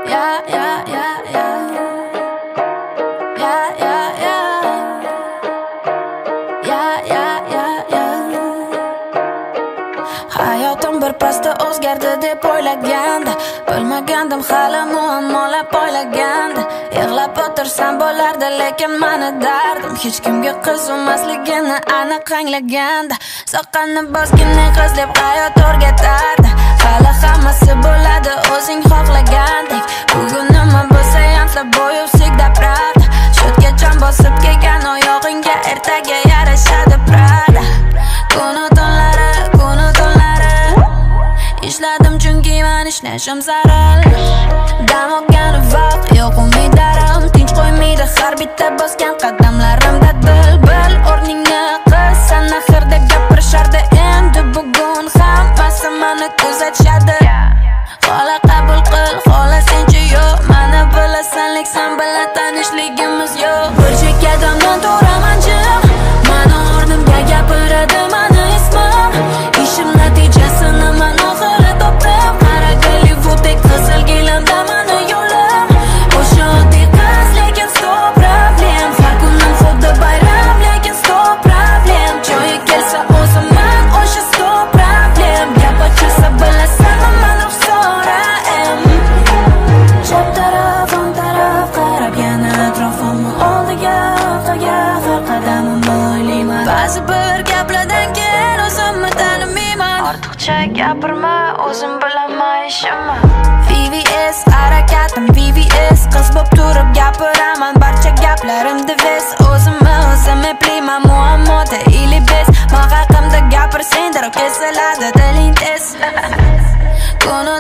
yeah, yeah, yeah, yeah. Yeah, yeah, yeah. Yeah, yeah, yeah, yeah. Hayotim bir pasda o'zgardi deb o'ylaganda, bilmagandim hali muammolar poylaganda. Yig'lab o'tirsam bo'lardi, lekin mani dardim hech kimga qiziqmasligini aniq anglaganda. Soqqanni bosgin qiz deb hayot o'rgatardi. Hali hammasi bo'ladi o'zing xohlagandek. Bugun nima bo'lsa ham bo'yi usigda Prada. Shotga jon bosib kelgan oyog'ingga ertaga yarashadi Prada. Kunu tunlari ishladim chunki men ishlashim zarur. Dam olgani vaqt yo'q umidarim, tinch qo'ymaydi har bitta bosgan qadamlarimda bil o'rningni qil. San axirda gapirishardi, endi bugun hammasi meni kuzatishadi. Xola qabul qil, xola senchi yo'q, meni bilasan, lek sen bilan tanishligimiz yo'q. Bir chekkadan turaman jim, meni o'rnimga gapiradi meni ismim. Ishim natijasini men oxiri topdim. Qara Gollivudek qizil gilamda meni yo'lim. O'sha oddiy qiz, lekin stop problem. Har kunim xuddi bayram, lekin stop problem. Joyi kelsa o'zimman, o'sha stop problem. Gap ochilsa bilasan, men ruxsoraim. Chap taraf, o'ng taraf qarab yana atrofimni oldiga, orqaga har qadamimni o'ylayman. Ba'zi bir gaplardan keyin o'zimni tanimayman. Ortiqcha gapirma, o'zim bilaman ishimni. VVS harakatim, VVS qiz bo'p turib gapiraman. Barcha gaplarim divis, o'zimni o'zim eplayman. Muammoda ili bez, men haqimda gapirsang darrov kesiladi diling tez. Kunu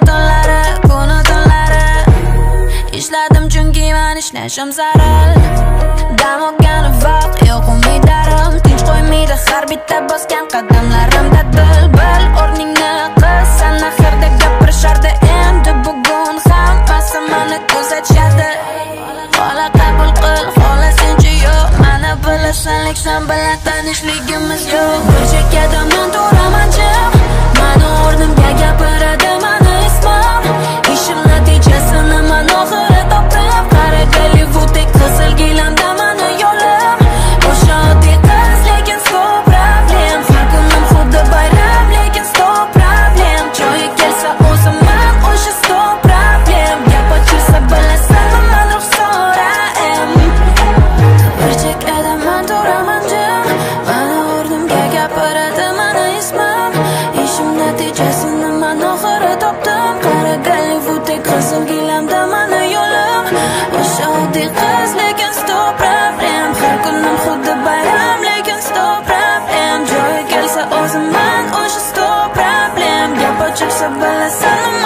tunlari ishladim chunki men ishlashim zarur. Dam olgani vaqt yo'q umidarim, tinch qo'ymaydi har bitta bosgan qadamlarimda bil o'rningni qil. San axirda gapirishardi, endi bugun hammasi meni kuzatishadi. Xola qabul qil, xola senchi yo'q, meni bilasan, lek sen bilan tanishligimiz yo'q. Bir chekkadan men turaman jim, meni o'rnimga gapiradi meni ismim. Ishim natijasini men oxiri topdim. Qara Gollivudek qizil gilamda meni yo'lim. O'sha oddiy qiz, lekin stop problem. Har kunim xuddi bayram, lekin stop problem. Joyi kelsa o'zimman, o'sha stop problem. Gap ochilsa bilasan, men ruxsoraim. Bir chekkada men turaman jim, meni o'rnimga gapiradi meni ismim. Ishim natijasini men oxiri topdim. Qara Gollivudek qizil gilamda meni yo'lim. O'sha oddiy qiz, lekin stop problem. Har kunim xuddi bayram, lekin stop problem. Joyi kelsa o'zimman, o'sha stop problem. Gap ochilsa bilasan,